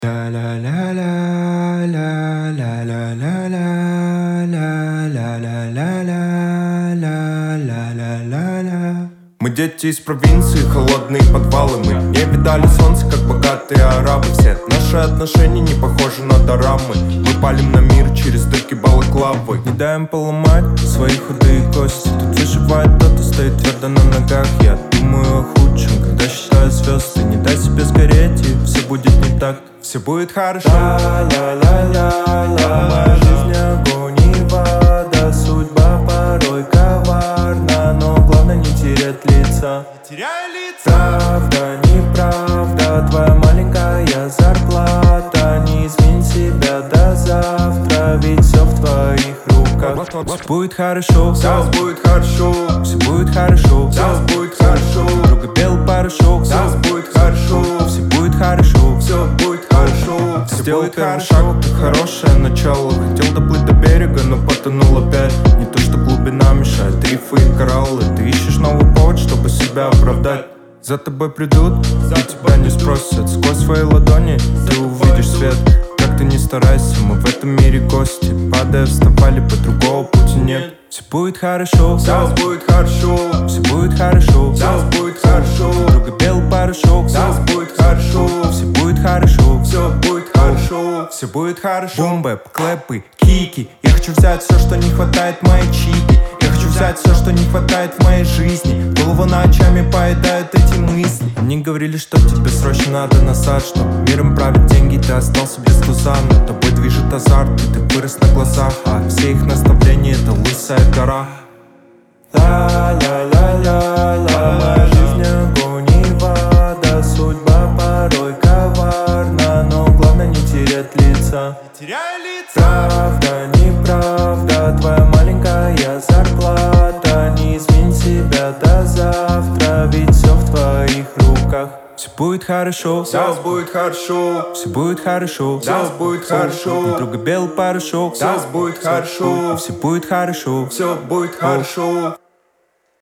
La la la la la la la la la la la la la la la la la. Мы дети из провинции, холодные подвалы. Мы не видали солнце, как богатые арабы. Все наши отношения не похожи на дорамы. Мы палим на мир через дырки балаклавы. Не даем поломать свои худые кости. Тут выживает тот, кто стоит твердо на ногах. Я думаю о худшем, когда считаю звезды. Не дай себе сгореть, и все будет не так. Все будет хорошо. Ла-ла-ла-ла-ла. Моя жизнь огонь и вода. Судьба порой коварна, но главное не терять лица. Правда, неправда, твоя маленькая зарплата. Не измень себя до завтра, ведь все в твоих руках. Все будет хорошо, все будет хорошо, все будет хорошо, все будет хорошо. Друга белый порошок, все будет хорошо, все будет хорошо, все будет хорошо. Сделай первый шаг, это хорошее начало. Хотел доплыть до берега, но потонул опять. Не то что глубина мешает, рифы и кораллы. Ты ищешь новый повод, чтобы себя оправдать. За тобой придут, и тебя не спросят. Сквозь свои ладони ты увидишь свет. Как ты не старайся, мы в этом мире гости. Падая, вставали, по другого пути нет. Все будет хорошо, все будет хорошо, все будет хорошо, все будет хорошо. Друга белый порошок, все будет хорошо, все будет хорошо, все будет хорошо, все будет хорошо. Бумбэп, клэпы, кики. Я хочу взять все, что не хватает моей чики. Я хочу взять все, что не хватает в моей жизни. Голову ночами поедают эти мысли. Мне говорили, что тебе срочно надо назад, что миром правят деньги, ты остался без туза. Но тобой движет азарт, и ты вырос на глазах. А все их наставления — это лысая гора. Ла-ла-ла-ла-ла. Моя жизнь огонь и вода. Судьба порой коварна, но главное не терять лица. Правда, неправда, твоя маленькая зарплата. Не измень себя до завтра, ведь все в твоих руках. Все будет хорошо, все будет хорошо, все будет хорошо, все будет хорошо. Друга белый порошок, все будет хорошо, все будет хорошо, все будет хорошо.